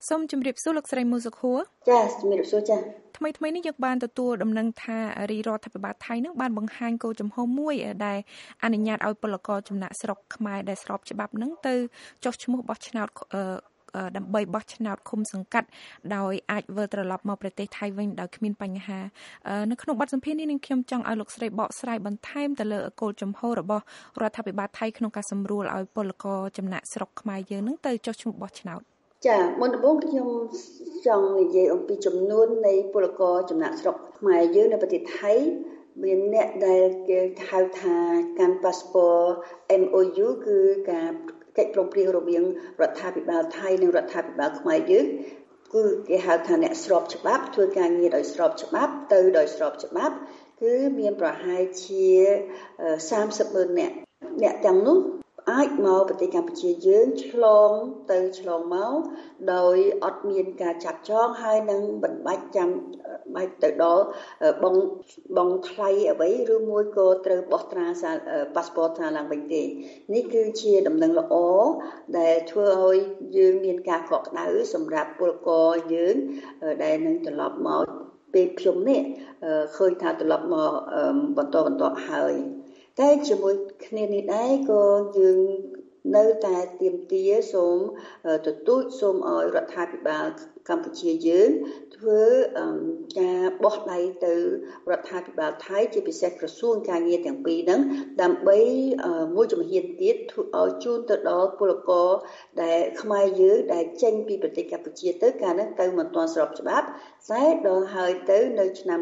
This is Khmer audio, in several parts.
សូមជម្រាបសួរលោកស្រីមូសុខួរចាជំរាបសួរចាថ្មីនេះយើងបានទទួលដំណឹងថារាជរដ្ឋាភិបាលថៃនឹងបានបង្ហាញគោលជំហរមួយដែលអនុញ្ញាតឲ្យពលករចំណាក់ស្រុកខ្មែរដែលស្របច្បាប់នឹងទៅចុះឈ្មោះបោះឆ្នោតដើម្បីបោះឆ្នោតឃុំសង្កាត់ដោយអាចវិលត្រឡប់មកប្រទេសថៃវិញដោយគ្មានបញ្ហានៅក្នុងបទសម្ភាសន៍នេះនឹងខ្ញុំចង់ឲ្យលោកស្រីបកស្រាយបន្ថែមទៅលើគោលជំហររបស់រដ្ឋាភិបាលថៃក្នុងការសម្រួលឲ្យពលករចំណាក់ស្រុកខ្មែរយើងនឹងទៅចុះឈ្មោះបោះឆ្នោតចាមុនដំបូងខ្ញុំចង់និយាយអំពីចំនួននៃពលករចំណាក់ស្រុកខ្មែរយើងនៅប្រទេសថៃមានអ្នកដែលគេហៅថាកាន់ប៉ាសពត MOU គឺការកិច្ចព្រមព្រៀងរវាងរដ្ឋាភិបាលថៃនិងរដ្ឋាភិបាលខ្មែរយើងគឺគេហៅថាអ្នកស្របច្បាប់ធ្វើការងារដោយស្របច្បាប់ទៅដោយស្របច្បាប់គឺមានប្រហែលជា30,000អ្នកទាំងនោះអាចមកប្រទេសកម្ពុជាយើងឆ្លងទៅឆ្លងមកដោយអត់មានការចាប់ចងហើយនឹងមិនបាច់ចាំបាច់ទៅដល់បងថ្លៃអ្វីឬមួយក៏ត្រូវបោះត្រាប៉ាសពតឡើងវិញទេនេះគឺជាដំណឹងល្អដែលធ្វើឲ្យយើងមានការកក់ក្ដៅសម្រាប់ពលករយើងដែលនឹងត្រឡប់មកពេលខ្ញុំនេះឃើញថាត្រឡប់មកបន្តហើយតែជាមួយគ្នានេះដែរក៏យើងនៅតែទាមទារសូមទទូចសូមឲ្យរដ្ឋាភិបាលកម្ពុជាយើងធ្វើការបោះដៃទៅរដ្ឋាភិបាលថៃជាពិសេសក្រសួងការងារទាំងពីរហ្នឹងដើម្បីមួយជំហានទៀតធ្វើឲ្យជូនទៅដល់ពលករដែលខ្មែរយើងដែលចេញពីប្រទេសកម្ពុជាទៅកាលហ្នឹងទៅមិនទាន់ស្របច្បាប់តែដល់ហើយទៅនៅឆ្នាំ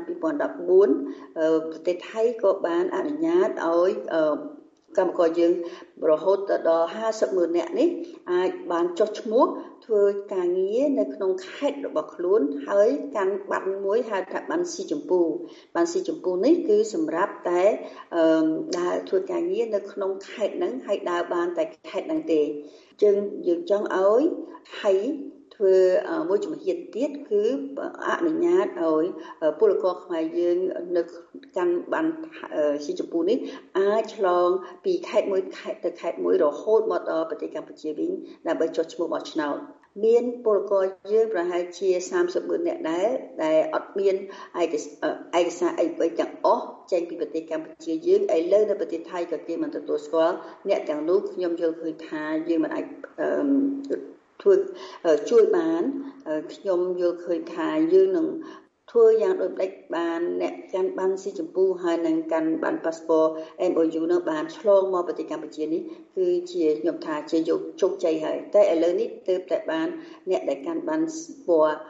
2014ប្រទេសថៃក៏បានអនុញ្ញាតឲ្យកម្មករយើងរហូតដល់50,000នាក់នេះអាចបានចុះឈ្មោះធ្វើការងារនៅក្នុងខេត្តរបស់ខ្លួនហើយកាន់ប័ណ្ណមួយហៅថាប័ណ្ណស៊ីចម្ពូនេះគឺសម្រាប់តែដើរធ្វើការងារនៅក្នុងខេត្តហ្នឹងហើយដើរបានតែខេត្តហ្នឹងទេយើងចង់ឲ្យថៃធ្វើមួយជំហានទៀតគឺអនុញ្ញាតឲ្យពលករខ្មែរយើងនៅកាន់បានស៊ីចម្ពូនេះអាចឆ្លងពីខេត្តមួយខេត្តទៅខេត្តមួយរហូតមកដល់ប្រទេសកម្ពុជាវិញដើម្បីចុះឈ្មោះបោះឆ្នោតមានពលករយើងប្រហែលជា30,000នាក់ដែលអត់មានឯកសារអីទាំងអស់ចេញពីប្រទេសកម្ពុជាយើងឥឡូវនៅប្រទេសថៃក៏គេមិនទទួលស្គាល់អ្នកទាំងនោះខ្ញុំយល់ឃើញថាយើងមិនអាចធ្វើជួយបានខ្ញុំយល់ឃើញថាយើងនឹងធ្វើយ៉ាងដូចម្ដេចបានអ្នកកាន់បានស៊ីចម្ពូហើយនឹងកាន់បានប៉ាសពត MOU នោះបានឆ្លងមកប្រទេសកម្ពុជានេះគឺជាខ្ញុំថាជាយកជោគជ័យហើយតែឥឡូវនេះទើបតែបានអ្នកដែលកាន់បានពណ៌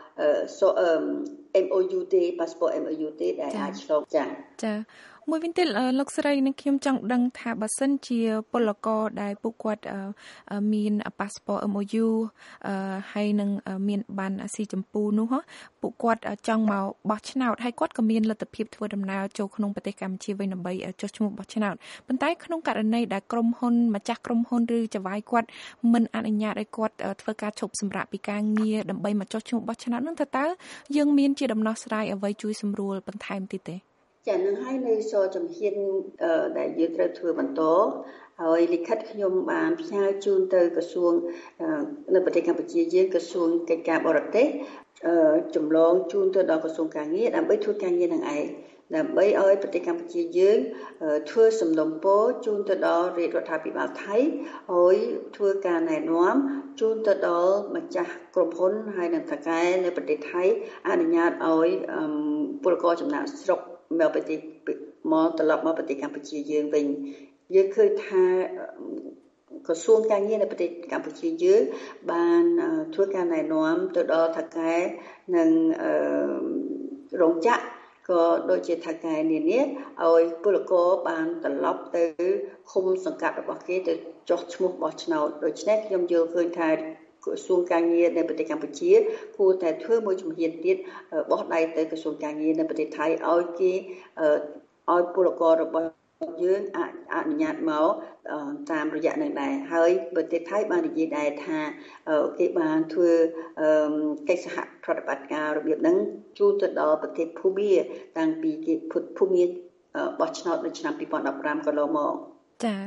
MOU ទេប៉ាសពត MOU ទេដែលអាចឆ្លងចាមួយវិញទៀតលោកស្រីនឹងខ្ញុំចង់ដឹងថាបើសិនជាពលករដែលពួកគាត់មានប៉ាសពត MOU ហើយនឹងមានបានស៊ីចម្ពូនោះពួកគាត់ចង់មកបោះឆ្នោតហើយគាត់ក៏មានលទ្ធភាពធ្វើដំណើរចូលក្នុងប្រទេសកម្ពុជាវិញដើម្បីចុះឈ្មោះបោះឆ្នោតប៉ុន្តែក្នុងករណីដែលក្រុមហ៊ុនម្ចាស់ក្រុមហ៊ុនឬចៅហ្វាយគាត់មិនអនុញ្ញាតឲ្យគាត់ធ្វើការឈប់សម្រាកពីការងារដើម្បីមកចុះឈ្មោះបោះឆ្នោតនោះតើយើងមានជាដំណោះស្រាយអ្វីជួយសម្រួលបន្ថែមទៀតទេចានឹងហើយនៅសជំហានដែលយើងត្រូវធ្វើបន្តហើយលិខិតខ្ញុំបានផ្ញើជូនទៅក្រសួងនៅប្រទេសកម្ពុជាយើងក្រសួងកិច្ចការបរទេសចម្លងជូនទៅដល់ក្រសួងការងារដើម្បីធ្វើការងារនឹងឯងដើម្បីឲ្យប្រទេសកម្ពុជាយើងធ្វើសំណុំពរជូនទៅដល់រាជរដ្ឋាភិបាលថៃហើយធ្វើការណែនាំជូនទៅដល់ម្ចាស់ក្រុមហ៊ុនហើយនិងថៅកែនៅប្រទេសថៃអនុញ្ញាតឲ្យពលករចំណាក់ស្រុកមកប្រទេសមកត្រឡប់មកប្រទេសកម្ពុជាយើងវិញយើងឃើញថាក្រសួងការងារនៅប្រទេសកម្ពុជាយើងបានធ្វើការណែនាំទៅដល់ថៅកែនិងរោងចក្រក៏ដូចជាថៅកែនានាឲ្យពលករបានត្រឡប់ទៅឃុំសង្កាត់របស់គេទៅចុះឈ្មោះបោះឆ្នោតដូច្នេះខ្ញុំយល់ឃើញថាក្រសួងការងារនៅប្រទេសកម្ពុជាគួរតែធ្វើមួយជំហានទៀតបោះដៃទៅក្រសួងការងារនៅប្រទេសថៃឲ្យគេឲ្យពលកររបស់យើងអនុញ្ញាតមកតាមរយៈនឹងដែរហើយប្រទេសថៃបាននិយាយដែរថាគេបានធ្វើកិច្ចសហប្រតិបត្តិការរបៀបហ្នឹងជូនទៅដល់ប្រទេសភូមាតាំងពីគេភូមាបោះឆ្នោតនៅឆ្នាំ2015កន្លងមកចា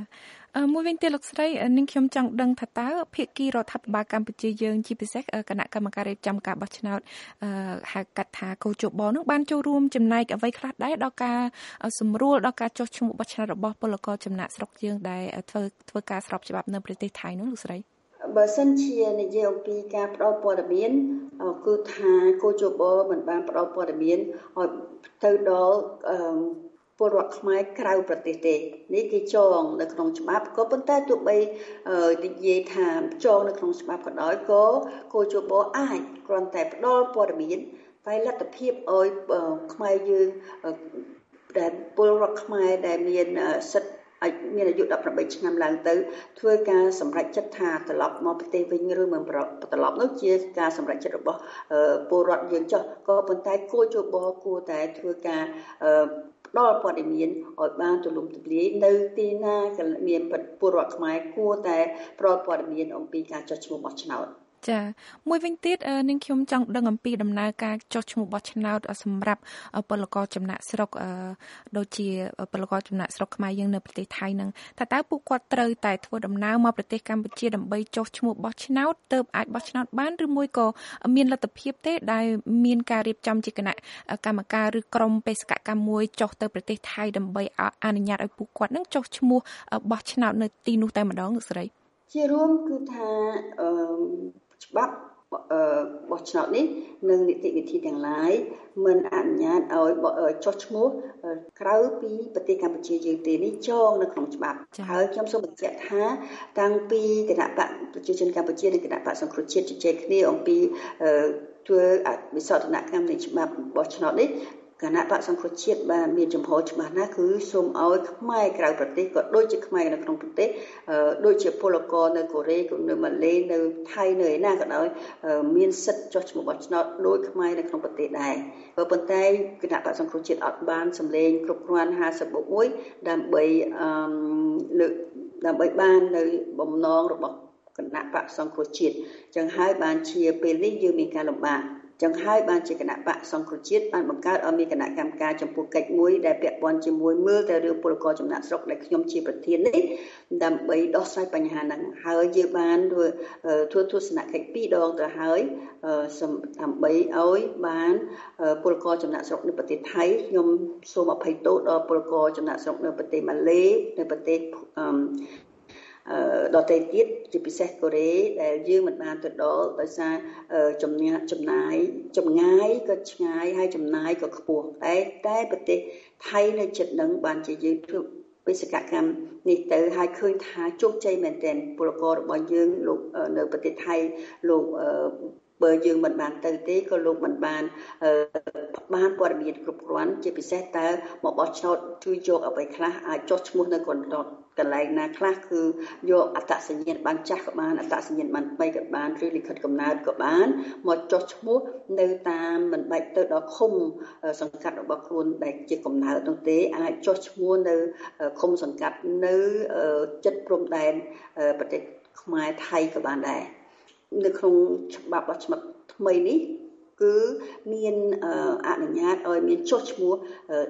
មួយវិញទៀតលោកស្រីនាងខ្ញុំចង់ដឹងថាតើភាគីរដ្ឋាភិបាលកម្ពុជាយើងជាពិសេសគណៈកម្មការរៀបចំការបោះឆ្នោតហៅកាត់ថាកោជបនឹងបានចូលរួមចំណែកអ្វីខ្លះដែរដល់ការសម្រួលដល់ការចុះឈ្មោះបោះឆ្នោតរបស់ពលករចំណាក់ស្រុកយើងដែលធ្វើការស្របច្បាប់នៅប្រទេសថៃនោះលោកស្រីបើសិនជានិយាយអំពីការផ្ដល់ព័ត៌មានគឺថាកោជបមិនបានផ្ដល់ព័ត៌មានឲ្យទៅដល់ពលរដ្ឋខ្មែរក្រៅប្រទេសទេនេះគេចងនៅក្នុងច្បាប់ក៏ប៉ុន្តែទោះបីនិយាយថាចងនៅក្នុងច្បាប់ក៏ដោយក៏កោជបអាចគ្រាន់តែផ្ដល់ព័ត៌មានតែលទ្ធភាពឲ្យខ្មែរយើងដែលពលរដ្ឋខ្មែរដែលមានសិទ្ធិមានអាយុ18ឆ្នាំឡើងទៅធ្វើការសម្រេចចិត្តថាត្រឡប់មកប្រទេសវិញឬមិនត្រឡប់នោះជាការសម្រេចចិត្តរបស់ពលរដ្ឋយើងចុះក៏ប៉ុន្តែគួរជួបគួរតែធ្វើការផ្ដល់ព័ត៌មានឲ្យបានទូលំទូលាយនៅទីណាក៏មានពលរដ្ឋខ្មែរគួរតែផ្ដល់ព័ត៌មានអំពីការចុះឈ្មោះបោះឆ្នោតចាមួយវិញទៀតនាងខ្ញុំចង់ដឹងអំពីដំណើរការចុះឈ្មោះបោះឆ្នោតសម្រាប់ពលករចំណាក់ស្រុកដូចជាពលករចំណាក់ស្រុកខ្មែរយើងនៅប្រទេសថៃនឹងថាតើពួកគាត់ត្រូវតែធ្វើដំណើរមកប្រទេសកម្ពុជាដើម្បីចុះឈ្មោះបោះឆ្នោតទើបអាចបោះឆ្នោតបានឬមួយក៏មានលទ្ធភាពទេដែលមានការរៀបចំជាគណៈកម្មការឬក្រុមបេសកកម្មមួយចុះទៅប្រទេសថៃដើម្បីអនុញ្ញាតឲ្យពួកគាត់នឹងចុះឈ្មោះបោះឆ្នោតនៅទីនោះតែម្ដងលោកស្រីជារួមគឺថាច្បាប់បោះឆ្នោតនេះនិងនីតិវិធីទាំងឡាយមិនអនុញ្ញាតឲ្យចុះឈ្មោះក្រៅពីប្រទេសកម្ពុជាយើងទេនេះចងនៅក្នុងច្បាប់ហើយខ្ញុំសូមបញ្ជាក់ថាតាំងពីគណៈបកប្រជាជនកម្ពុជានិងគណៈបកសង្គ្រោះជាតិជជែកគ្នាអំពីធ្វើវិសោធនកម្មនៃច្បាប់បោះឆ្នោតនេះគណៈបកសង្គ្រោះជាតិបានមានចំហច្បាស់ណាស់គឺសូមឲ្យខ្មែរក្រៅប្រទេសក៏ដូចជាខ្មែរនៅក្នុងប្រទេសដូចជាពលករនៅកូរ៉េក៏នៅម៉ាឡេនៅថៃនៅឯណាក៏ដោយមានសិទ្ធិចុះឈ្មោះបោះឆ្នោតដូចខ្មែរនៅក្នុងប្រទេសដែរក៏ប៉ុន្តែគណៈបកសង្គ្រោះជាតិអត់បានសម្លេងគ្រប់គ្រាន់50+1ដើម្បីបាននៅបំណងរបស់គណៈបកសង្គ្រោះជាតិចឹងហើយបានជាពេលនេះយើងមានការលំបាកចឹងហើយបានជាគណៈបកសង្គ្រោះជាតិបានបង្កើតឲ្យមានគណៈកម្មការចំពោះកិច្ចមួយដែលពាក់ព័ន្ធជាមួយមើលតែរឿងពលករចំណាក់ស្រុកដែលខ្ញុំជាប្រធាននេះដើម្បីដោះស្រាយបញ្ហាហ្នឹងហើយយើងបានធ្វើទស្សនកិច្ច2ដងទៅហើយដើម្បីឲ្យបានពលករចំណាក់ស្រុកនៅប្រទេសថៃខ្ញុំសូមអភ័យទោសដល់ពលករចំណាក់ស្រុកនៅប្រទេសម៉ាឡេនៅប្រទេសដទៃទៀតជាពិសេសកូរ៉េដែលយើងមិនបានទៅដល់ដោយសារចំងាយក៏ឆ្ងាយហើយចំណាយក៏ខ្ពស់តែប្រទេសថៃនៅជិតនឹងបានជាយើងធ្វើបេសកកម្មនេះទៅហើយឃើញថាជោគជ័យមែនទែនពលកររបស់យើងលោកនៅប្រទេសថៃលោកបើយើងមិនបានទៅទេក៏លោកមិនបានព័ត៌មានគ្រប់គ្រាន់ជាពិសេសតើមកបោះឆ្នោតជួយយកអ្វីខ្លះអាចចុះឈ្មោះនៅកន្លែងណាខ្លះគឺយកអត្តសញ្ញាណប័ណ្ណចាស់ក៏បានអត្តសញ្ញាណប័ណ្ណថ្មីក៏បានឬលិខិតកំណើតក៏បានមកចុះឈ្មោះនៅតាមមិនបាច់ទៅដល់ឃុំសង្កាត់របស់ខ្លួនដែលជាកំណើតនោះទេអាចចុះឈ្មោះនៅឃុំសង្កាត់នៅជិតព្រំដែនប្រទេសខ្មែរថៃក៏បានដែរនៅក្នុងច្បាប់បោះឆ្នោតថ្មីនេះគឺមានអនុញ្ញាតឲ្យមានចុះឈ្មោះ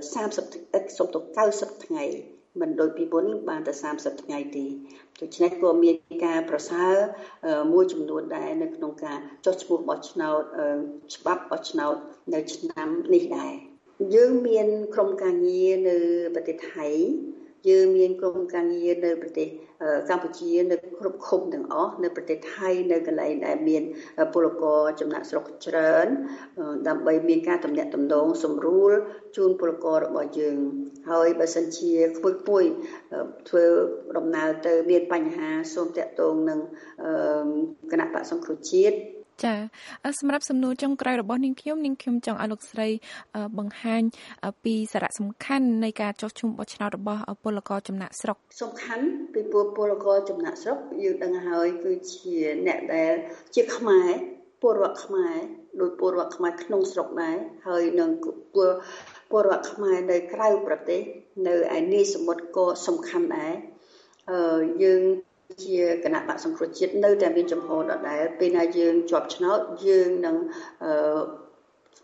90ថ្ងៃមិនដូចពីមុនបានតែ30ថ្ងៃទេដូច្នេះក៏មានការប្រសើរមួយចំនួនដែរនៅក្នុងការចុះឈ្មោះបោះឆ្នោតច្បាប់បោះឆ្នោតនៅឆ្នាំនេះដែរយើងមានក្រុមការងារនៅប្រទេសថៃយើងមានក្រុមការងារនៅប្រទេសកម្ពុជានៅគ្រប់ឃុំទាំងអស់នៅប្រទេសថៃនៅកន្លែងដែលមានពលករចំណាក់ស្រុកច្រើនដើម្បីមានការទំនាក់ទំនងសម្រួលជូនពលកររបស់យើងហើយបើសិនជាខ្ពើពួយធ្វើដំណើរទៅមានបញ្ហាសូមតាក់ទងនឹងគណៈបក្សសង្គ្រោះជាតិចាសម្រាប់សំណួរចុងក្រោយរបស់នាងខ្ញុំចង់ឲ្យលោកស្រីបង្ហាញពីសារៈសំខាន់នៃការចុះឈ្មោះបោះឆ្នោតរបស់ពលករចំណាក់ស្រុកសំខាន់ពីពលករចំណាក់ស្រុកយើងដឹងហើយគឺជាអ្នកដែលជាខ្មែរពលរដ្ឋខ្មែរដោយពលរដ្ឋខ្មែរក្នុងស្រុកដែរហើយនឹងពលរដ្ឋខ្មែរនៅក្រៅប្រទេសនៅឯនីសមុទ្រក៏សំខាន់ដែរយើងជាគណៈបក្សសង្គ្រោះជាតិនៅតែមានចំហដដែលពេលណាយើងជាប់ឆ្នោតយើងនឹង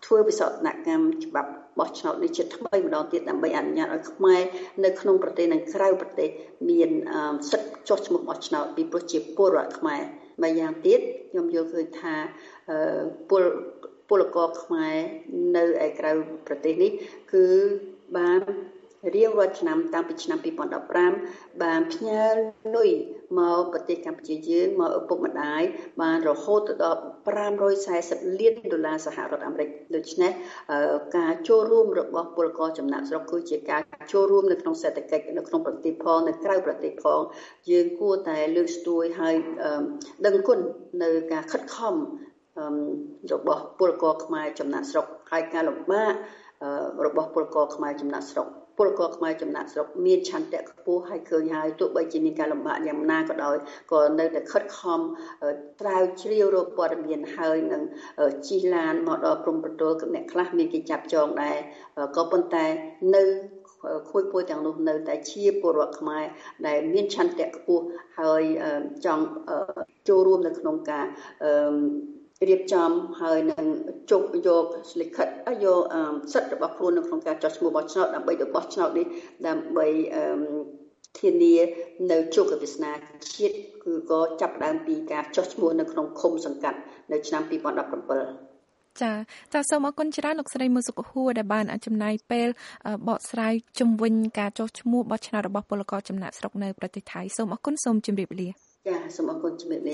ធ្វើវិសោធនកម្មច្បាប់បោះឆ្នោតនេះជាថ្មីម្ដងទៀតដើម្បីអនុញ្ញាតឲ្យខ្មែរនៅក្នុងប្រទេសនិងក្រៅប្រទេសមានសិទ្ធិចុះឈ្មោះបោះឆ្នោតពីព្រោះជាពលរដ្ឋខ្មែរម្យ៉ាងទៀតខ្ញុំយល់ឃើញថាពលករខ្មែរនៅឯក្រៅប្រទេសនេះគឺបានរៀងរាល់ឆ្នាំតាំងពីឆ្នាំ2015បានផ្ញើលុយមកប្រទេសកម្ពុជាយើងមកឪពុកម្ដាយបានរហូតដល់$540 លានសហរដ្ឋអាមេរិកដូច្នេះការចូលរួមរបស់ពលករចំណាក់ស្រុកគឺជាការចូលរួមនៅក្នុងសេដ្ឋកិច្ចនៅក្នុងប្រទេសផងនៅក្រៅប្រទេសផងយើងគួរតែលើកស្ទួយហើយដឹងគុណនៅការខិតខំរបស់ពលករខ្មែរចំណាក់ស្រុកហើយការលំបាករបស់ពលករខ្មែរចំណាក់ស្រុកពលករខ្មែរចំណាក់ស្រុកមានឆន្ទៈខ្ពស់ហើយឃើញហើយទោះបីជាមានការលំបាកយ៉ាងណាក៏ដោយក៏នៅតែខិតខំស្រាវជ្រាវរកព័ត៌មានហើយនឹងជិះឡានមកដល់ព្រំប្រទល់អ្នកខ្លះមានគេចាប់ចងដែរក៏ប៉ុន្តែនៅខួយពួយទាំងនោះនៅតែជាពលរដ្ឋខ្មែរដែលមានឆន្ទៈខ្ពស់ហើយចង់ចូលរួមនៅក្នុងការរៀបចំហើយនឹងជោគយកលិខិតយកសិទ្ធិរបស់ខ្លួននៅក្នុងការចុះឈ្មោះបោះឆ្នោតដើម្បីទៅបោះឆ្នោតនេះដើម្បីធានានៅជោគវាសនាជាតិគឺក៏ចាប់ផ្ដើមពីការចុះឈ្មោះនៅក្នុងឃុំសង្កាត់នៅឆ្នាំ2017 ចាសូមអរគុណច្រើនលោកស្រីមូសុកហួរដែលបានចំណាយពេលបកស្រាយជំវិញការចុះឈ្មោះបោះឆ្នោតរបស់ពលករចំណាក់ស្រុកនៅប្រទេសថៃសូមអរគុណសូមជម្រាបលាចាសូមអរគុណជំរាបលា